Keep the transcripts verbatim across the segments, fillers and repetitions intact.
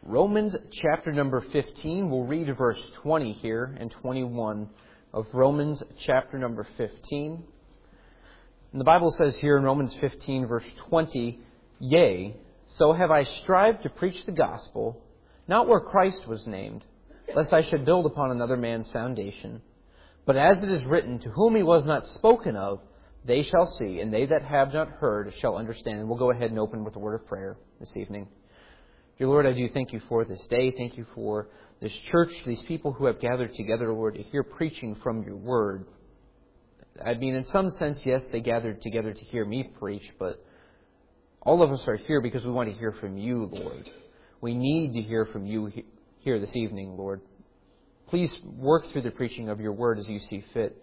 Romans chapter number fifteen. We'll read verse twenty here and twenty-one of Romans chapter number fifteen. And the Bible says here in Romans fifteen verse twenty, "Yea, so have I strived to preach the gospel, not where Christ was named, lest I should build upon another man's foundation. But as it is written, to whom he was not spoken of, they shall see, and they that have not heard shall understand." And we'll go ahead and open with a word of prayer this evening. Dear Lord, I do thank you for this day. Thank you for this church, these people who have gathered together, Lord, to hear preaching from your word. I mean, in some sense, yes, they gathered together to hear me preach, but all of us are here because we want to hear from you, Lord. We need to hear from you here this evening, Lord. Please work through the preaching of your word as you see fit.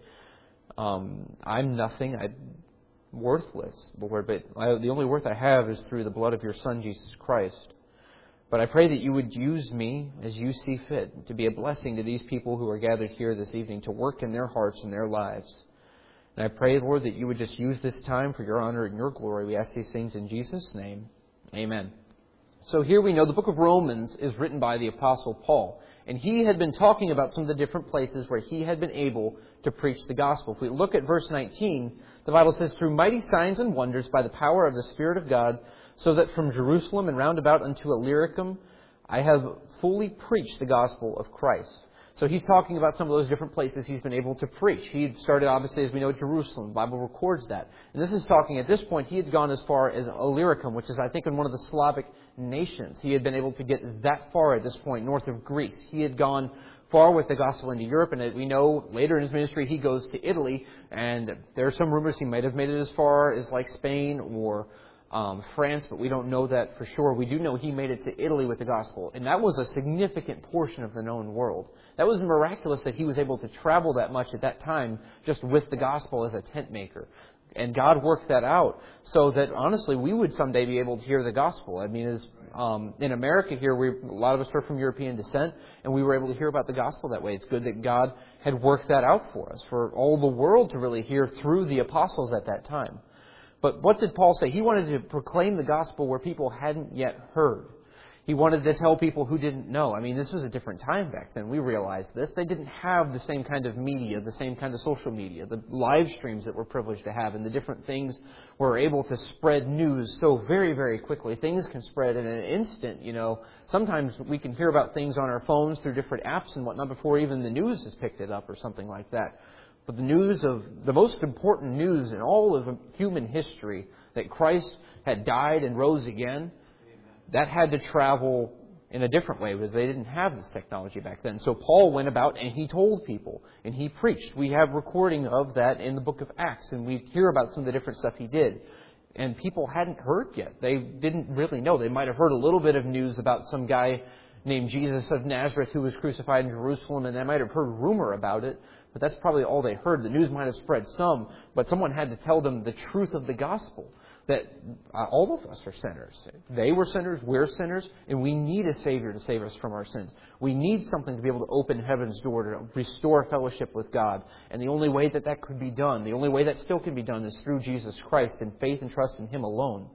Um, I'm nothing. I'm worthless, Lord, but I, the only worth I have is through the blood of your Son, Jesus Christ. But I pray that you would use me as you see fit to be a blessing to these people who are gathered here this evening, to work in their hearts and their lives. And I pray, Lord, that you would just use this time for your honor and your glory. We ask these things in Jesus' name. Amen. So here we know the book of Romans is written by the Apostle Paul. And he had been talking about some of the different places where he had been able to preach the gospel. If we look at verse nineteen, the Bible says, "Through mighty signs and wonders by the power of the Spirit of God, so that from Jerusalem and round about unto Illyricum, I have fully preached the gospel of Christ." So he's talking about some of those different places he's been able to preach. He started, obviously, as we know, Jerusalem. The Bible records that. And this is talking, at this point, he had gone as far as Illyricum, which is, I think, in one of the Slavic nations. He had been able to get that far at this point, north of Greece. He had gone far with the gospel into Europe, and we know later in his ministry he goes to Italy, and there are some rumors he might have made it as far as like Spain or Um, France, but we don't know that for sure. We do know he made it to Italy with the gospel, and that was a significant portion of the known world. That was miraculous that he was able to travel that much at that time just with the gospel as a tent maker. And God worked that out so that, honestly, we would someday be able to hear the gospel. I mean, as um, in America here, we, a lot of us are from European descent, and we were able to hear about the gospel that way. It's good that God had worked that out for us, for all the world to really hear through the apostles at that time. But what did Paul say? He wanted to proclaim the gospel where people hadn't yet heard. He wanted to tell people who didn't know. I mean, this was a different time back then. We realized this. They didn't have the same kind of media, the same kind of social media, the live streams that we're privileged to have, and the different things were able to spread news so very, very quickly. Things can spread in an instant, you know. Sometimes we can hear about things on our phones through different apps and whatnot before even the news has picked it up or something like that. But the news of, the most important news in all of human history, that Christ had died and rose again, that had to travel in a different way because they didn't have this technology back then. So Paul went about and he told people and he preached. We have recording of that in the book of Acts, and we hear about some of the different stuff he did. And people hadn't heard yet. They didn't really know. They might have heard a little bit of news about some guy named Jesus of Nazareth who was crucified in Jerusalem, and they might have heard rumor about it. But that's probably all they heard. The news might have spread some, but someone had to tell them the truth of the gospel, that uh, all of us are sinners. They were sinners, we're sinners, and we need a Savior to save us from our sins. We need something to be able to open heaven's door, to restore fellowship with God. And the only way that that could be done, the only way that still can be done, is through Jesus Christ and faith and trust in Him alone.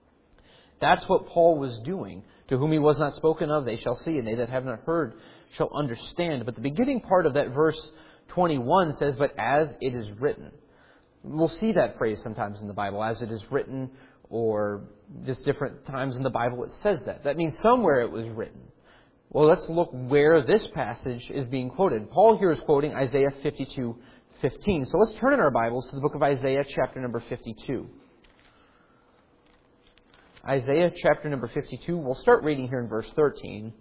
That's what Paul was doing. To whom he was not spoken of, they shall see, and they that have not heard shall understand. But the beginning part of that verse twenty-one says, "But as it is written." We'll see that phrase sometimes in the Bible, as it is written, or just different times in the Bible it says that. That means somewhere it was written. Well, let's look where this passage is being quoted. Paul here is quoting Isaiah fifty-two fifteen. So let's turn in our Bibles to the book of Isaiah, chapter number fifty-two. Isaiah chapter number fifty-two. We'll start reading here in verse thirteen.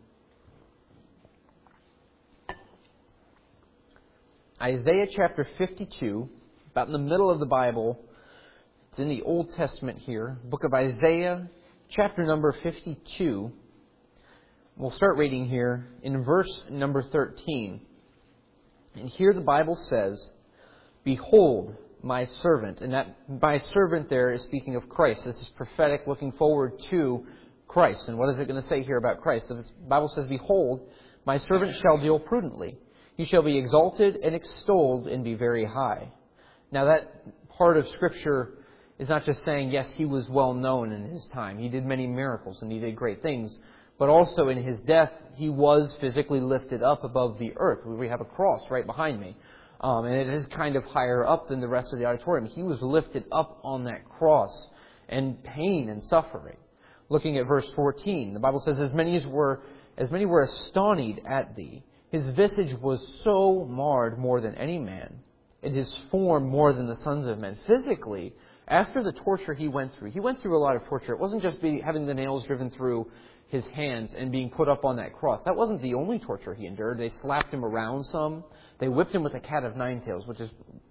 Isaiah chapter fifty-two, about in the middle of the Bible. It's in the Old Testament here. Book of Isaiah, chapter number fifty-two. We'll start reading here in verse number thirteen. And here the Bible says, "Behold, my servant." And that my servant there is speaking of Christ. This is prophetic, looking forward to Christ. And what is it going to say here about Christ? The Bible says, "Behold, my servant shall deal prudently. He shall be exalted and extolled and be very high." Now that part of Scripture is not just saying, yes, he was well known in his time. He did many miracles and he did great things. but also in His death, He was physically lifted up above the earth. We have a cross right behind me. Um, and it is kind of higher up than the rest of the auditorium. He was lifted up on that cross in pain and suffering. Looking at verse fourteen, the Bible says, As many as were, as many were astonished at Thee. His visage was so marred more than any man, and His form more than the sons of men. Physically, after the torture He went through, He went through a lot of torture. It wasn't just be, having the nails driven through His hands and being put up on that cross. That wasn't the only torture He endured. They slapped Him around some. They whipped Him with a cat of nine tails, which is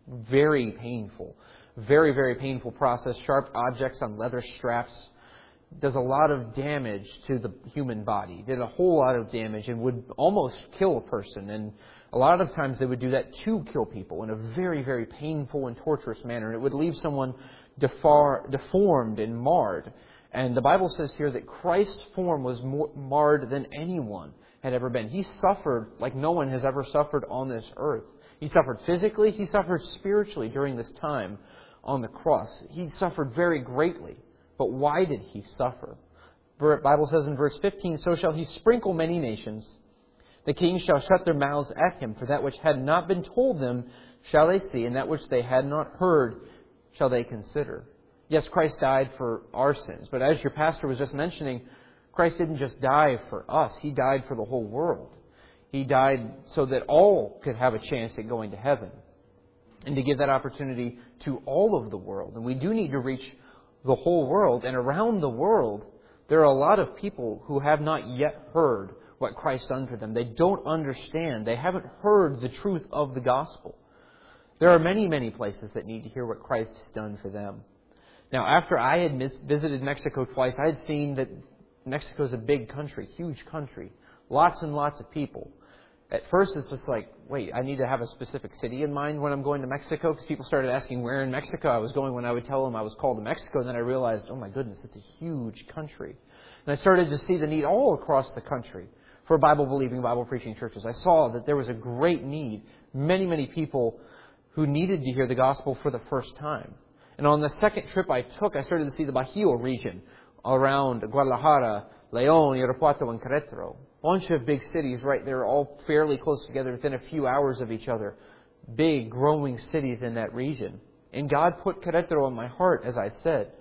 very painful. Very, very painful process. Sharp objects on leather straps. Does a lot of damage to the human body. Did a whole lot of damage and would almost kill a person. And a lot of times they would do that to kill people in a very, very painful and torturous manner. And it would leave someone defar- deformed and marred. And the Bible says here that Christ's form was more marred than anyone had ever been. He suffered like no one has ever suffered on this earth. He suffered physically. He suffered spiritually during this time on the cross. He suffered very greatly. But why did He suffer? The Bible says in verse fifteen, So shall He sprinkle many nations. The kings shall shut their mouths at Him. For that which had not been told them shall they see, and that which they had not heard shall they consider. Yes, Christ died for our sins. But as your pastor was just mentioning, Christ didn't just die for us. He died for the whole world. He died so that all could have a chance at going to heaven. And to give that opportunity to all of the world. And we do need to reach the whole world. And around the world, there are a lot of people who have not yet heard what Christ done for them. They don't understand. They haven't heard the truth of the gospel. There are many, many places that need to hear what Christ has done for them. Now, after I had visited Mexico twice, I had seen that Mexico is a big country, huge country, lots and lots of people. At first, it's just like, wait, I need to have a specific city in mind when I'm going to Mexico, because people started asking where in Mexico I was going when I would tell them I was called to Mexico. And then I realized, oh my goodness, it's a huge country. And I started to see the need all across the country for Bible-believing, Bible-preaching churches. I saw that there was a great need, many, many people who needed to hear the gospel for the first time. And on the second trip I took, I started to see the Bajío region around Guadalajara, León, Irapuato, and Querétaro. Bunch of big cities right there, all fairly close together within a few hours of each other. Big, growing cities in that region. And God put Querétaro on my heart, as I said.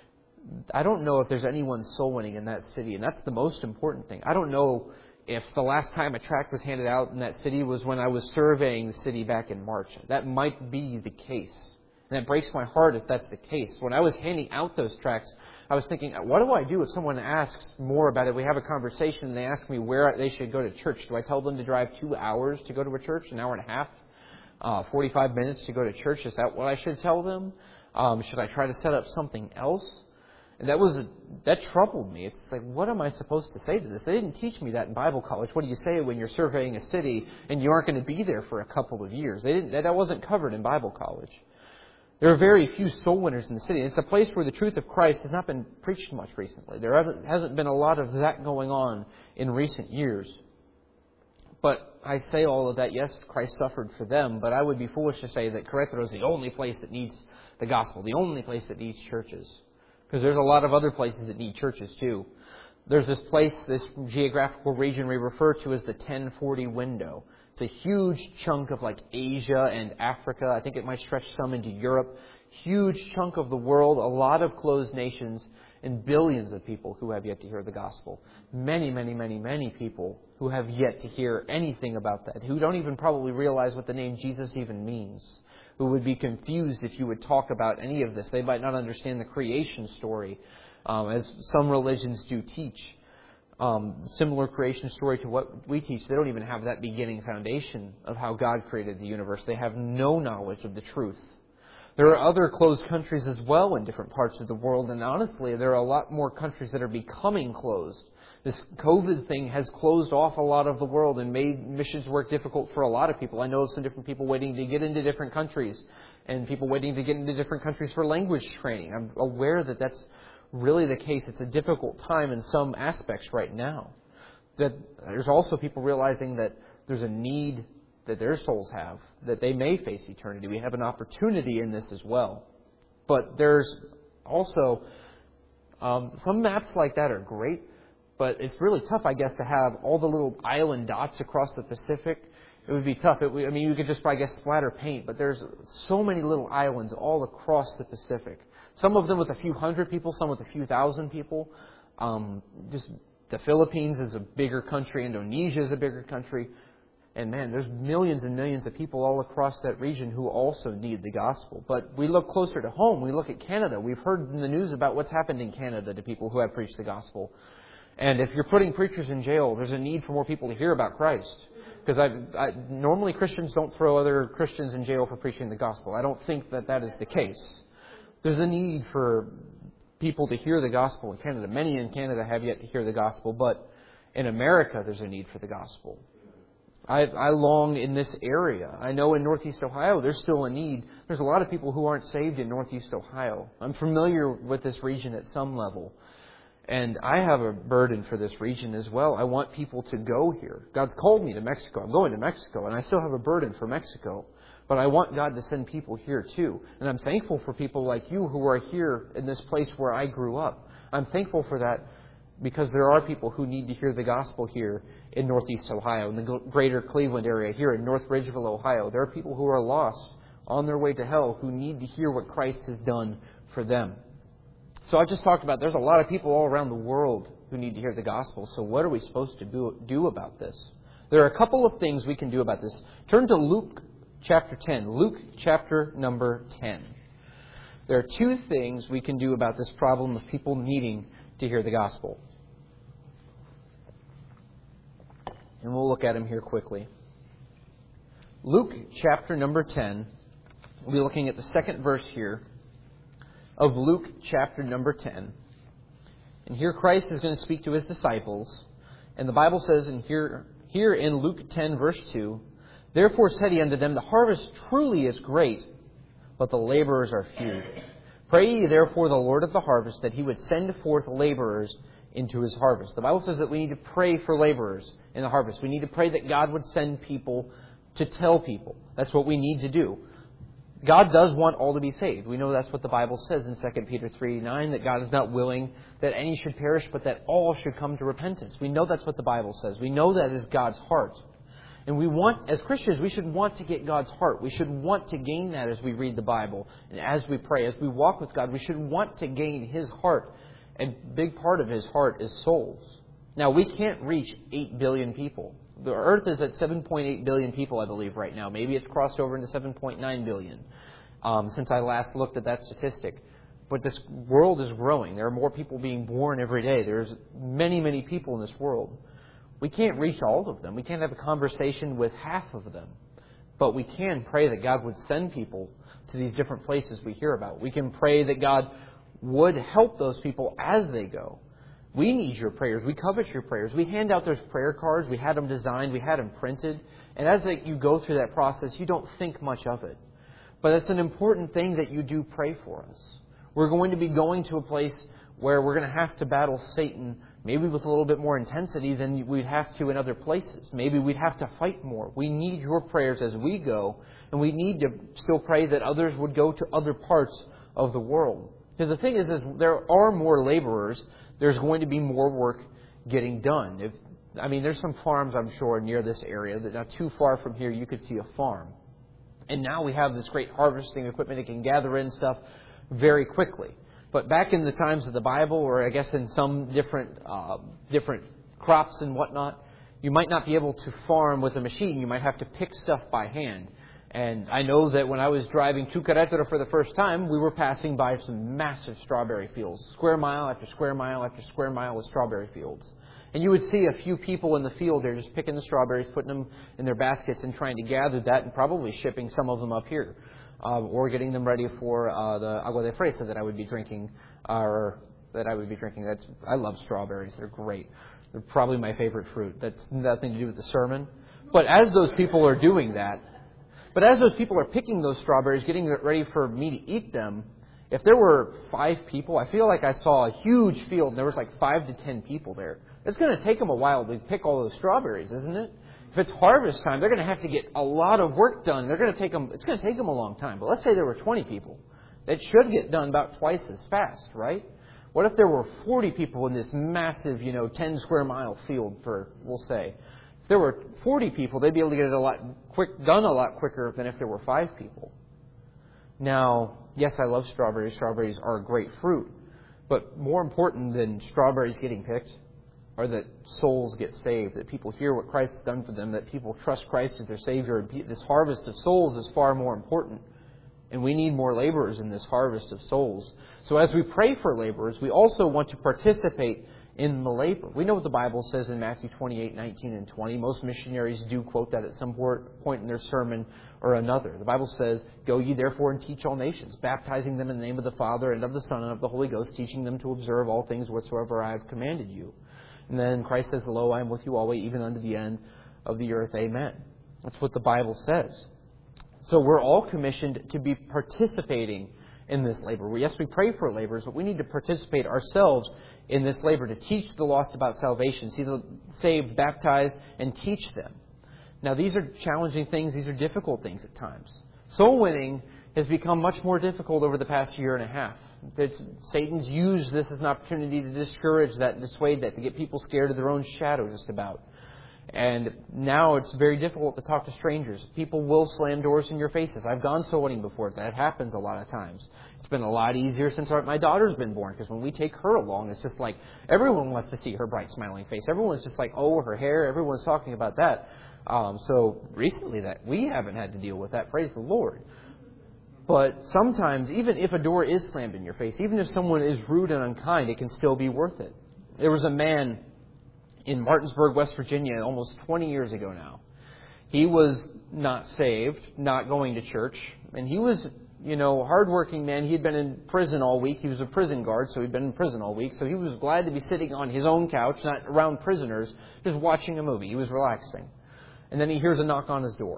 I don't know if there's anyone soul winning in that city, and that's the most important thing. I don't know if the last time a tract was handed out in that city was when I was surveying the city back in March. That might be the case. And it breaks my heart if that's the case. When I was handing out those tracts, I was thinking, what do I do if someone asks more about it? We have a conversation and they ask me where they should go to church. Do I tell them to drive two hours to go to a church, an hour and a half, uh, forty-five minutes to go to church? Is that what I should tell them? Um, should I try to set up something else? And that was a, that troubled me. It's like, what am I supposed to say to this? They didn't teach me that in Bible college. What do you say when you're surveying a city and you aren't going to be there for a couple of years? They didn't. That wasn't covered in Bible college. There are very few soul winners in the city. It's a place where the truth of Christ has not been preached much recently. There hasn't been a lot of that going on in recent years. But I say all of that, yes, Christ suffered for them, but I would be foolish to say that Querétaro is the only place that needs the gospel, the only place that needs churches. Because there's a lot of other places that need churches too. There's this place, this geographical region we refer to as the ten forty window. It's a huge chunk of like Asia and Africa. I think it might stretch some into Europe. Huge chunk of the world, a lot of closed nations, and billions of people who have yet to hear the gospel. Many, many, many, many people who have yet to hear anything about that, who don't even probably realize what the name Jesus even means, who would be confused if you would talk about any of this. They might not understand the creation story, um, as some religions do teach. Um, similar creation story to what we teach. They don't even have that beginning foundation of how God created the universe. They have no knowledge of the truth. There are other closed countries as well in different parts of the world, and honestly, there are a lot more countries that are becoming closed. This COVID thing has closed off a lot of the world and made missions work difficult for a lot of people. I know some different people waiting to get into different countries and people waiting to get into different countries for language training. I'm aware that that's really the case. It's a difficult time in some aspects right now. That there's also people realizing that there's a need that their souls have, that they may face eternity. We have an opportunity in this as well. But there's also, um, some maps like that are great, But it's really tough, I guess, to have all the little island dots across the Pacific. It would be tough. It would, I mean, you could just, I guess, splatter paint. But there's so many little islands all across the Pacific. Some of them with a few hundred people, some with a few thousand people. Um, just the Philippines is a bigger country. Indonesia is a bigger country. And man, there's millions and millions of people all across that region who also need the gospel. But we look closer to home. We look at Canada. We've heard in the news about what's happened in Canada to people who have preached the gospel. And if you're putting preachers in jail, there's a need for more people to hear about Christ. Because I, I, normally Christians don't throw other Christians in jail for preaching the gospel. I don't think that that is the case. There's a need for people to hear the gospel in Canada. Many in Canada have yet to hear the gospel, but in America there's a need for the gospel. I, I long in this area. I know in Northeast Ohio there's still a need. There's a lot of people who aren't saved in Northeast Ohio. I'm familiar with this region at some level. And I have a burden for this region as well. I want people to go here. God's called me to Mexico. I'm going to Mexico, and I still have a burden for Mexico. But I want God to send people here too. And I'm thankful for people like you who are here in this place where I grew up. I'm thankful for that because there are people who need to hear the gospel here in Northeast Ohio, in the greater Cleveland area, here in North Ridgeville, Ohio. There are people who are lost on their way to hell who need to hear what Christ has done for them. So I've just talked about there's a lot of people all around the world who need to hear the gospel. So what are we supposed to do, do about this? There are a couple of things we can do about this. Turn to Luke chapter ten. Luke chapter number ten. There are two things we can do about this problem of people needing to hear the gospel. And we'll look at them here quickly. Luke chapter number ten. We'll be looking at the second verse here of Luke chapter number ten. And here Christ is going to speak to His disciples. And the Bible says in here, here in Luke ten verse two, "Therefore said He unto them, The harvest truly is great, but the laborers are few. Pray ye therefore the Lord of the harvest that He would send forth laborers into His harvest." The Bible says that we need to pray for laborers in the harvest. We need to pray that God would send people to tell people. That's what we need to do. God does want all to be saved. We know that's what the Bible says in Second Peter three nine, that God is not willing that any should perish, but that all should come to repentance. We know that's what the Bible says. We know that is God's heart. And we want, as Christians, we should want to get God's heart. We should want to gain that as we read the Bible and as we pray, as we walk with God. We should want to gain His heart. And a big part of His heart is souls. Now, we can't reach eight billion people. The earth is at seven point eight billion people, I believe, right now. Maybe it's crossed over into seven point nine billion um, since I last looked at that statistic. But this world is growing. There are more people being born every day. There's many, many people in this world. We can't reach all of them. We can't have a conversation with half of them. But we can pray that God would send people to these different places we hear about. We can pray that God would help those people as they go. We need your prayers. We covet your prayers. We hand out those prayer cards. We had them designed. We had them printed. And as they, you go through that process, you don't think much of it. But it's an important thing that you do pray for us. We're going to be going to a place where we're going to have to battle Satan, maybe with a little bit more intensity than we'd have to in other places. Maybe we'd have to fight more. We need your prayers as we go. And we need to still pray that others would go to other parts of the world. Because the thing is, is there are more laborers. There's going to be more work getting done. If, I mean, there's some farms, I'm sure, near this area that not too far from here you could see a farm. And now we have this great harvesting equipment that can gather in stuff very quickly. But back in the times of the Bible, or I guess in some different uh, different crops and whatnot, you might not be able to farm with a machine. You might have to pick stuff by hand. And I know that when I was driving to Querétaro for the first time, we were passing by some massive strawberry fields. Square mile after square mile after square mile of strawberry fields. And you would see a few people in the field there just picking the strawberries, putting them in their baskets and trying to gather that and probably shipping some of them up here. Uh, or getting them ready for uh, the agua de fresa that I would be drinking. Or that I would be drinking. That's I love strawberries. They're great. They're probably my favorite fruit. That's nothing to do with the sermon. But as those people are doing that, But as those people are picking those strawberries, getting ready for me to eat them, if there were five people, I feel like I saw a huge field and there was like five to ten people there. It's going to take them a while to pick all those strawberries, isn't it? If it's harvest time, they're going to have to get a lot of work done. They're going to take them. It's going to take them a long time. But let's say there were twenty people. That should get done about twice as fast, right? What if there were forty people in this massive, you know, ten square mile field, for, we'll say. If there were forty people, they'd be able to get it a lot quick, done a lot quicker than if there were five people. Now, yes, I love strawberries. Strawberries are a great fruit. But more important than strawberries getting picked are that souls get saved, that people hear what Christ has done for them, that people trust Christ as their Savior. This harvest of souls is far more important. And we need more laborers in this harvest of souls. So as we pray for laborers, we also want to participate in the labor. We know what the Bible says in Matthew twenty-eight, nineteen, and twenty. Most missionaries do quote that at some point in their sermon or another. The Bible says, "Go ye therefore and teach all nations, baptizing them in the name of the Father and of the Son and of the Holy Ghost, teaching them to observe all things whatsoever I have commanded you." And then Christ says, "Lo, I am with you always, even unto the end of the earth. Amen." That's what the Bible says. So we're all commissioned to be participating in this labor. Yes, we pray for laborers, but we need to participate ourselves in this labor to teach the lost about salvation, see the saved, baptize, and teach them. Now, these are challenging things. These are difficult things at times. Soul winning has become much more difficult over the past year and a half. It's, Satan's used this as an opportunity to discourage that, dissuade that, to get people scared of their own shadow just about. And now it's very difficult to talk to strangers. People will slam doors in your faces. I've gone soul winning before. That happens a lot of times. It's been a lot easier since our, my daughter's been born, because when we take her along, it's just like everyone wants to see her bright smiling face. Everyone's just like, oh, her hair. Everyone's talking about that. Um, so recently that we haven't had to deal with that. Praise the Lord. But sometimes, even if a door is slammed in your face, even if someone is rude and unkind, it can still be worth it. There was a man in Martinsburg, West Virginia, almost twenty years ago now. He was not saved, not going to church, and he was, you know, a hardworking man. He had been in prison all week. He was a prison guard, so he'd been in prison all week. So he was glad to be sitting on his own couch, not around prisoners, just watching a movie. He was relaxing. And then he hears a knock on his door.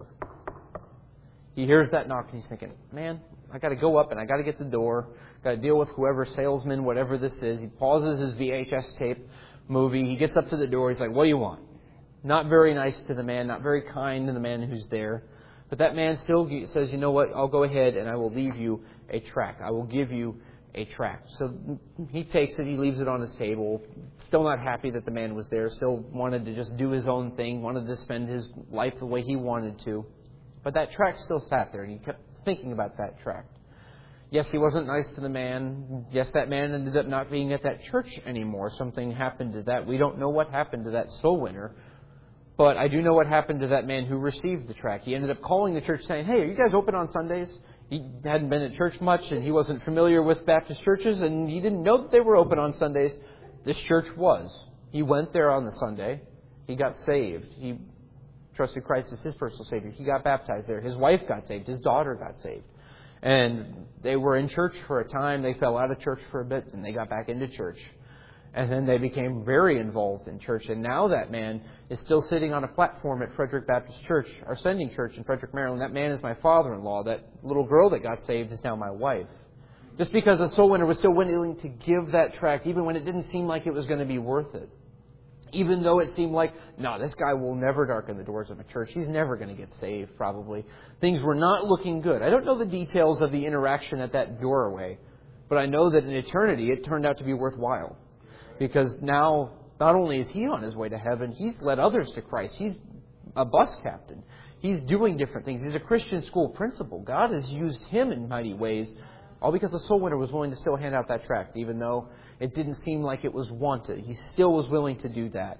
He hears that knock, and he's thinking, man, I got to go up and I got to get the door. Got to deal with whoever, salesman, whatever this is. He pauses his V H S tape movie. He gets up to the door. He's like, what do you want? Not very nice to the man, not very kind to the man who's there. But that man still says, you know what, I'll go ahead and I will leave you a tract. I will give you a tract. So he takes it, he leaves it on his table. Still not happy that the man was there. Still wanted to just do his own thing. Wanted to spend his life the way he wanted to. But that tract still sat there, and he kept thinking about that tract. Yes, he wasn't nice to the man. Yes, that man ended up not being at that church anymore. Something happened to that. We don't know what happened to that soul winner. But I do know what happened to that man who received the tract. He ended up calling the church saying, hey, are you guys open on Sundays? He hadn't been at church much, and he wasn't familiar with Baptist churches, and he didn't know that they were open on Sundays. This church was. He went there on the Sunday. He got saved. He trusted Christ as his personal Savior. He got baptized there. His wife got saved. His daughter got saved. And they were in church for a time. They fell out of church for a bit, and they got back into church. And then they became very involved in church. And now that man is still sitting on a platform at Frederick Baptist Church, our sending church in Frederick, Maryland. That man is my father-in-law. That little girl that got saved is now my wife. Just because the soul winner was still willing to give that tract, even when it didn't seem like it was going to be worth it. Even though it seemed like, no, this guy will never darken the doors of a church. He's never going to get saved, probably. Things were not looking good. I don't know the details of the interaction at that doorway, but I know that in eternity it turned out to be worthwhile. Because now, not only is he on his way to heaven, he's led others to Christ. He's a bus captain. He's doing different things. He's a Christian school principal. God has used him in mighty ways, all because the soul winner was willing to still hand out that tract, even though it didn't seem like it was wanted. He still was willing to do that.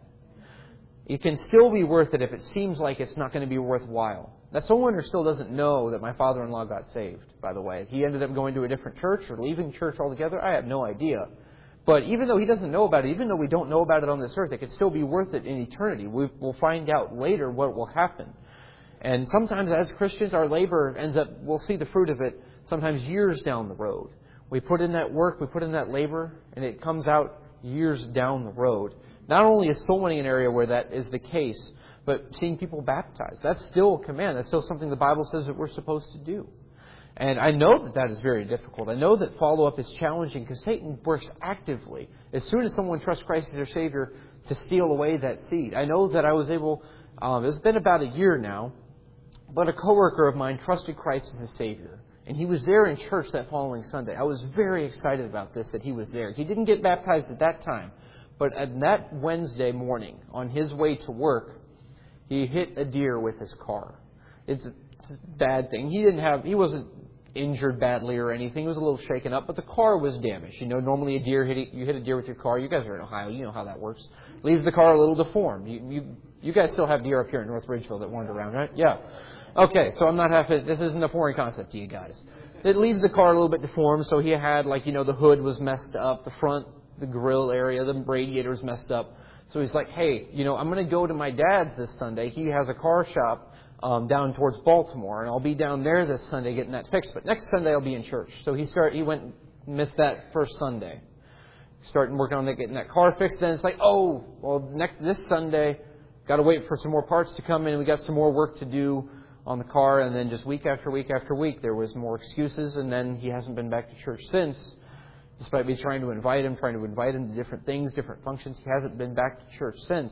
It can still be worth it if it seems like it's not going to be worthwhile. That soul winner still doesn't know that my father-in-law got saved, by the way. He ended up going to a different church or leaving church altogether. I have no idea. But even though he doesn't know about it, even though we don't know about it on this earth, it could still be worth it in eternity. We will find out later what will happen. And sometimes as Christians, our labor ends up, we'll see the fruit of it sometimes years down the road. We put in that work, we put in that labor, and it comes out years down the road. Not only is soul winning an area where that is the case, but seeing people baptized. That's still a command. That's still something the Bible says that we're supposed to do. And I know that that is very difficult. I know that follow-up is challenging because Satan works actively as soon as someone trusts Christ as their Savior to steal away that seed. I know that I was able, um, it's been about a year now, but a coworker of mine trusted Christ as his Savior. And he was there in church that following Sunday. I was very excited about this, that he was there. He didn't get baptized at that time. But on that Wednesday morning, on his way to work, he hit a deer with his car. It's a, it's a bad thing. He didn't have, he wasn't injured badly or anything. He was a little shaken up, but the car was damaged. You know, normally a deer, hit, you hit a deer with your car. You guys are in Ohio. You know how that works. Leaves the car a little deformed. You, you, you guys still have deer up here in North Ridgeville that wander around, right? Yeah. Okay, so I'm not having, this isn't a foreign concept to you guys. It leaves the car a little bit deformed, so he had, like, you know, the hood was messed up, the front, the grill area, the radiator was messed up. So he's like, hey, you know, I'm going to go to my dad's this Sunday. He has a car shop um, down towards Baltimore, and I'll be down there this Sunday getting that fixed. But next Sunday I'll be in church. So he start, he went, missed that first Sunday. Starting working on that, getting that car fixed. Then it's like, oh, well, next this Sunday, got to wait for some more parts to come in. We got some more work to do on the car. And then just week after week after week, there was more excuses. And then he hasn't been back to church since, despite me trying to invite him, trying to invite him to different things, different functions. He hasn't been back to church since.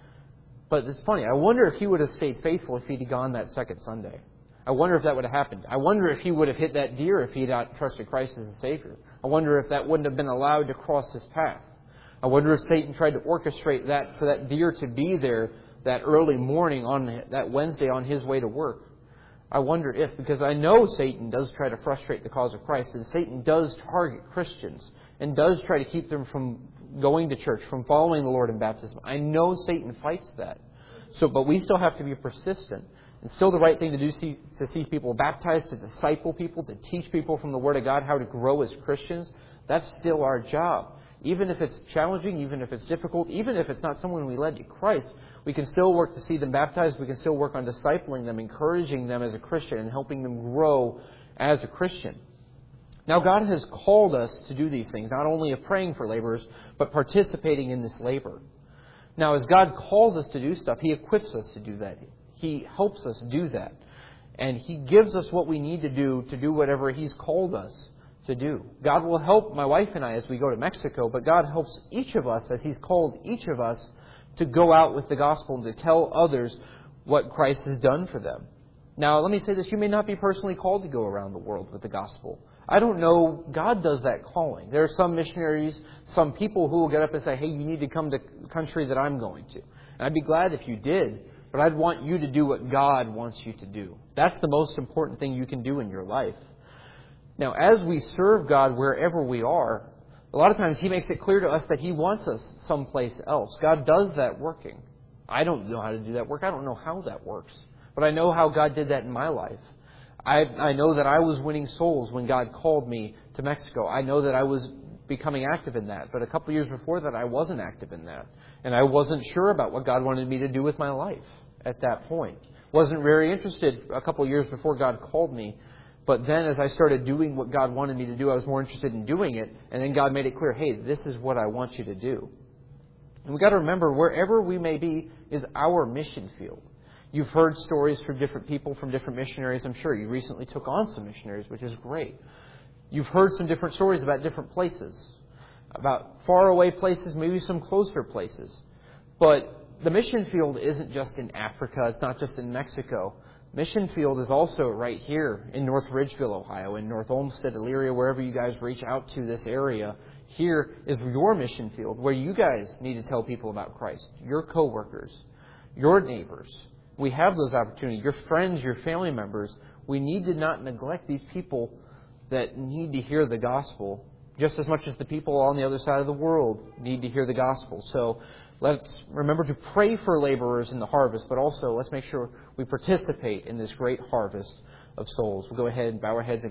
But it's funny. I wonder if he would have stayed faithful if he'd have gone that second Sunday. I wonder if that would have happened. I wonder if he would have hit that deer if he'd not trusted Christ as a Savior. I wonder if that wouldn't have been allowed to cross his path. I wonder if Satan tried to orchestrate that for that deer to be there that early morning on that Wednesday on his way to work. I wonder if, because I know Satan does try to frustrate the cause of Christ, and Satan does target Christians and does try to keep them from going to church, from following the Lord in baptism. I know Satan fights that. So, but we still have to be persistent. It's still the right thing to do see, to see people baptized, to disciple people, to teach people from the Word of God how to grow as Christians. That's still our job. Even if it's challenging, even if it's difficult, even if it's not someone we led to Christ, we can still work to see them baptized. We can still work on discipling them, encouraging them as a Christian, and helping them grow as a Christian. Now, God has called us to do these things, not only of praying for laborers, but participating in this labor. Now, as God calls us to do stuff, He equips us to do that. He helps us do that. And He gives us what we need to do to do whatever He's called us to do. God will help my wife and I as we go to Mexico, but God helps each of us as He's called each of us to go out with the gospel and to tell others what Christ has done for them. Now, let me say this. You may not be personally called to go around the world with the gospel. I don't know. God does that calling. There are some missionaries, some people who will get up and say, hey, you need to come to the country that I'm going to. And I'd be glad if you did, but I'd want you to do what God wants you to do. That's the most important thing you can do in your life. Now, as we serve God wherever we are, a lot of times He makes it clear to us that He wants us someplace else. God does that working. I don't know how to do that work. I don't know how that works. But I know how God did that in my life. I, I know that I was winning souls when God called me to Mexico. I know that I was becoming active in that. But a couple of years before that, I wasn't active in that. And I wasn't sure about what God wanted me to do with my life at that point. Wasn't very interested a couple of years before God called me. But then as I started doing what God wanted me to do, I was more interested in doing it. And then God made it clear, hey, this is what I want you to do. And we've got to remember, wherever we may be is our mission field. You've heard stories from different people, from different missionaries, I'm sure. You recently took on some missionaries, which is great. You've heard some different stories about different places, about faraway places, maybe some closer places. But the mission field isn't just in Africa. It's not just in Mexico. Mission field is also right here in North Ridgeville, Ohio, in North Olmsted, Elyria, wherever you guys reach out to this area. Here is your mission field, where you guys need to tell people about Christ, your coworkers, your neighbors. We have those opportunities. Your friends, your family members. We need to not neglect these people that need to hear the gospel just as much as the people on the other side of the world need to hear the gospel. So let's remember to pray for laborers in the harvest, but also let's make sure we participate in this great harvest of souls. We'll go ahead and bow our heads.